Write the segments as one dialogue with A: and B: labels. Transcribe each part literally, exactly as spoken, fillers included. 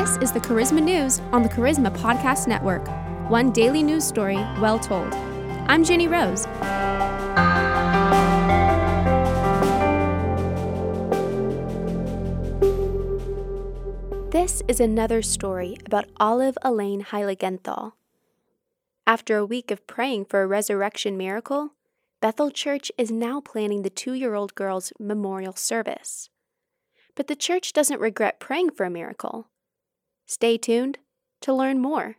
A: This is the Charisma News on the Charisma Podcast Network. One daily news story well told. I'm Jenny Rose. This is another story about Olive Elaine Heiligenthal. After a week of praying for a resurrection miracle, Bethel Church is now planning the two-year-old girl's memorial service. But the church doesn't regret praying for a miracle. Stay tuned to learn more.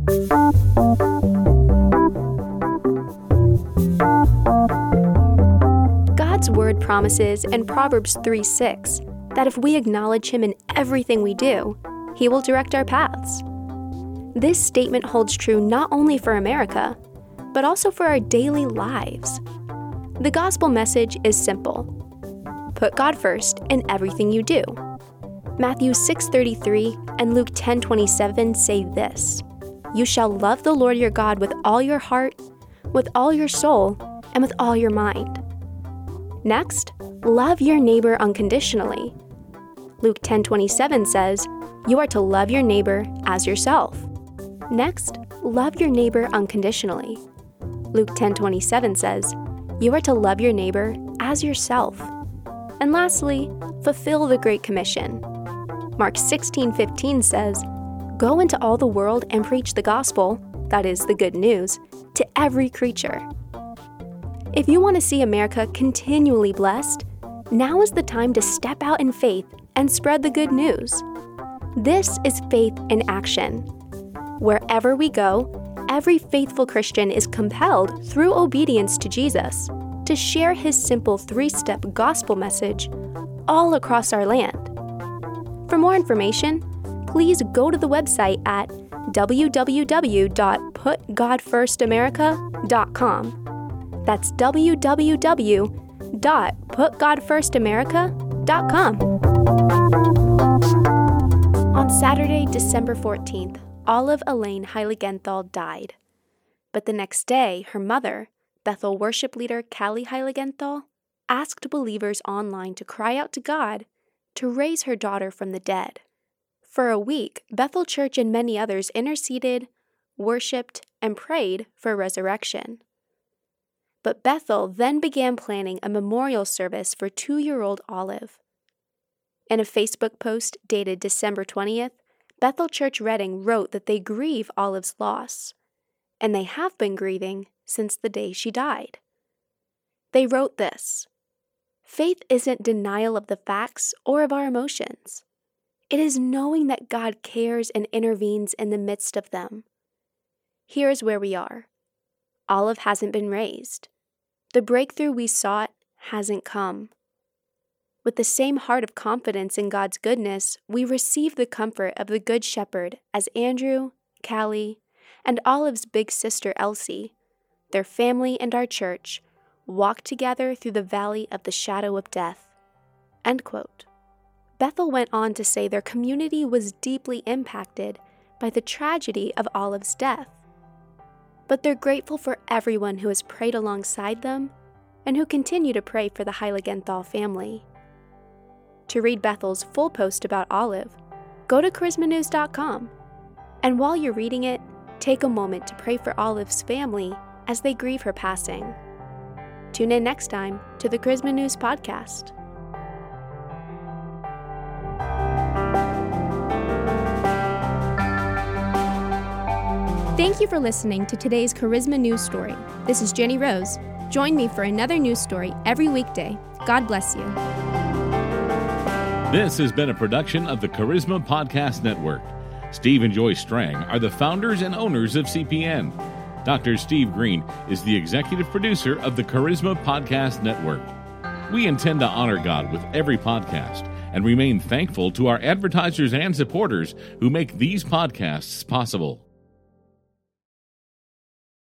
A: God's word promises in Proverbs three six that if we acknowledge Him in everything we do, He will direct our paths. This statement holds true not only for America, but also for our daily lives. The gospel message is simple. Put God first in everything you do. Matthew six thirty-three and Luke ten twenty-seven say this: You shall love the Lord your God with all your heart, with all your soul, and with all your mind. Next, love your neighbor unconditionally. Luke ten twenty-seven says, You are to love your neighbor as yourself. Next, love your neighbor unconditionally. Luke ten twenty-seven says, You are to love your neighbor as yourself. And lastly, fulfill the Great Commission. Mark sixteen fifteen says, Go into all the world and preach the gospel, that is, the good news, to every creature. If you want to see America continually blessed, now is the time to step out in faith and spread the good news. This is faith in action. Wherever we go, every faithful Christian is compelled, through obedience to Jesus, to share His simple three-step gospel message all across our land. For more information, please go to the website at w w w dot put god first america dot com. That's w w w dot put god first america dot com. On Saturday, December fourteenth, Olive Elaine Heiligenthal died. But the next day, her mother, Bethel worship leader Callie Heiligenthal, asked believers online to cry out to God to raise her daughter from the dead. For a week, Bethel Church and many others interceded, worshipped, and prayed for resurrection. But Bethel then began planning a memorial service for two-year-old Olive. In a Facebook post dated December twentieth, Bethel Church Redding wrote that they grieve Olive's loss, and they have been grieving since the day she died. They wrote this: Faith isn't denial of the facts or of our emotions. It is knowing that God cares and intervenes in the midst of them. Here's where we are. Olive hasn't been raised. The breakthrough we sought hasn't come. With the same heart of confidence in God's goodness, we receive the comfort of the Good Shepherd as Andrew, Callie, and Olive's big sister Elsie, their family and our church, walk together through the valley of the shadow of death. End quote. Bethel went on to say their community was deeply impacted by the tragedy of Olive's death. But they're grateful for everyone who has prayed alongside them and who continue to pray for the Heiligenthal family. To read Bethel's full post about Olive, go to charisma news dot com. And while you're reading it, take a moment to pray for Olive's family as they grieve her passing. Tune in next time to the Charisma News Podcast. Thank you for listening to today's Charisma News Story. This is Jenny Rose. Join me for another news story every weekday. God bless you.
B: This has been a production of the Charisma Podcast Network. Steve and Joy Strang are the founders and owners of C P N. Doctor Steve Green is the executive producer of the Charisma Podcast Network. We intend to honor God with every podcast and remain thankful to our advertisers and supporters who make these podcasts possible.